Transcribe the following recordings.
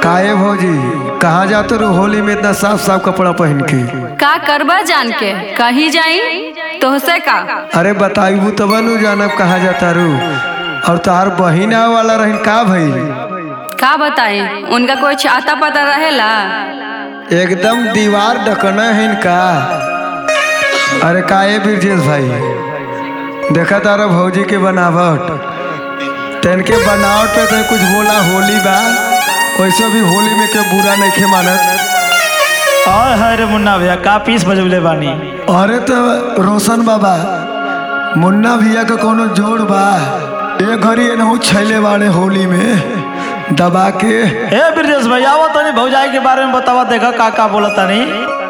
काहे भौजी कहाँ जाते रू होली में इतना साफ साफ कपड़ा पहन के? का करबा जान के कहीं जाई तोहसे का? अरे बताइबू तब नु जानब कहाँ जाता रू। और तार बहिन आवे वाला रही का भइल? का बताई उनका कुछ आता पता रहेला? एकदम दीवार ढकना है इनका। अरे काहे ब्रजेश भाई देखा तारा भौजी के बनावट, तेन के बनावट पे तो कुछ बोला होली बा, वैसे भी होली में के बुरा नहीं खे मानत। और हरे मुन्ना भैया का पीस बजबले बानी। अरे तो रोशन बाबा मुन्ना भैया का कोनो जोड़ बा, एक घड़ी एनहु छैले वाले होली में दबा के। ए ब्रजेश भाई आओ तनी भौजाई के बारे में बतावा, देखा का बोला तनी।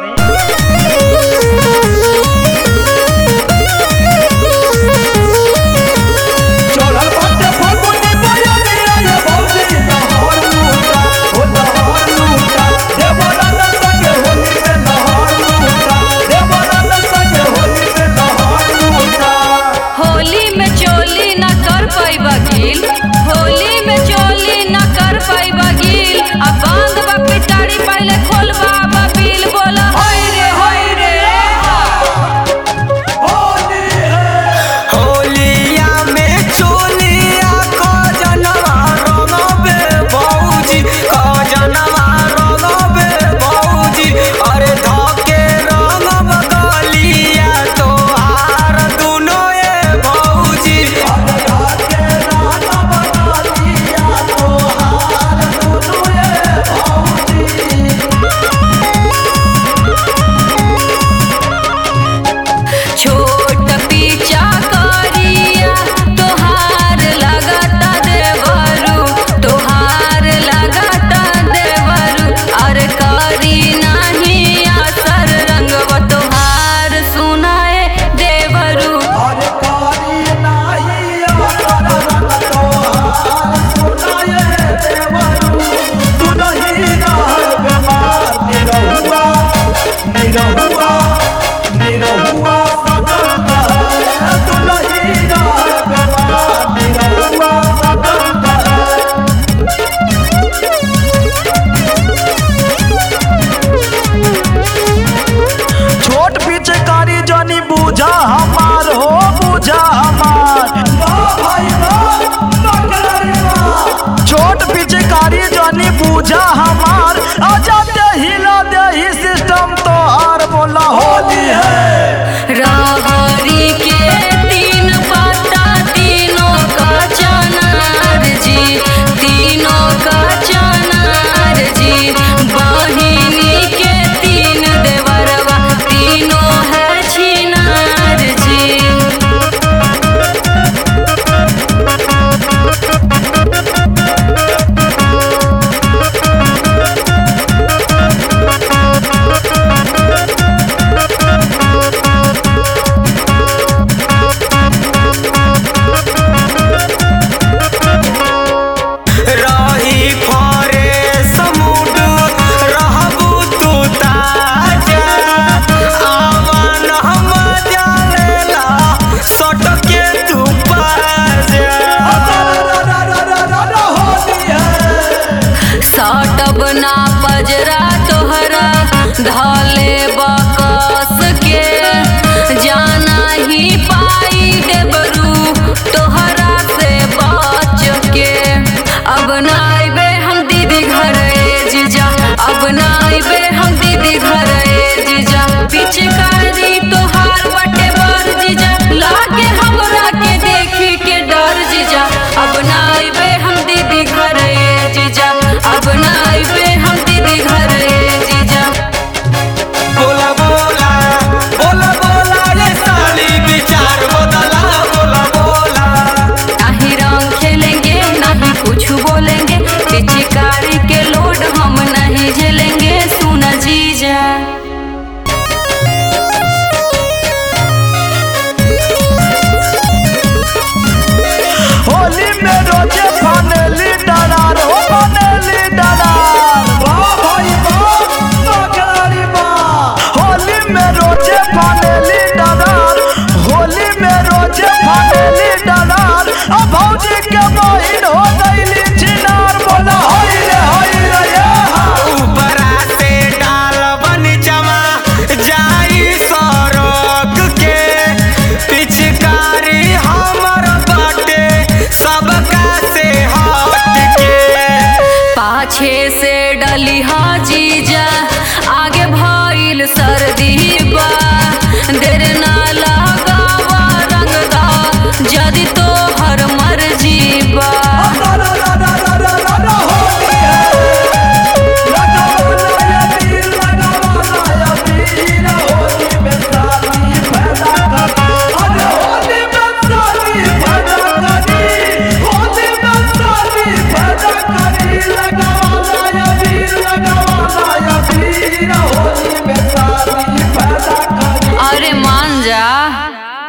पूजा हमार आजा दे हिला दे ही सिस्टम तो हार बोला होली है। राहरी के तीन पत्ता तीनों का चनार जी, तीनों का चनार जी। बहिनी के तीन देवरवा तीनों है छिनार जी। सटबना पजरा तोहरा धले बकस के, जाना ही पाई देबरू तोहरा से बच के। अब ना आइबे हम दीदी घर जीजा, अब ना आइबे हम दीदी घर जीजा। पिचकारी तोहार बटे बर जीजा, लागे हमरा के देखी के डर जीजा। अब ना आइबे हम दीदी घर जीजा, अब ना आइबे हम दीदी घर जीजा। बोला पाछे से डली जीजा आगे भइल सर्दी बा देर ना लगावा रंगदा जदि तोहर मर्जी बा अरे मान जा।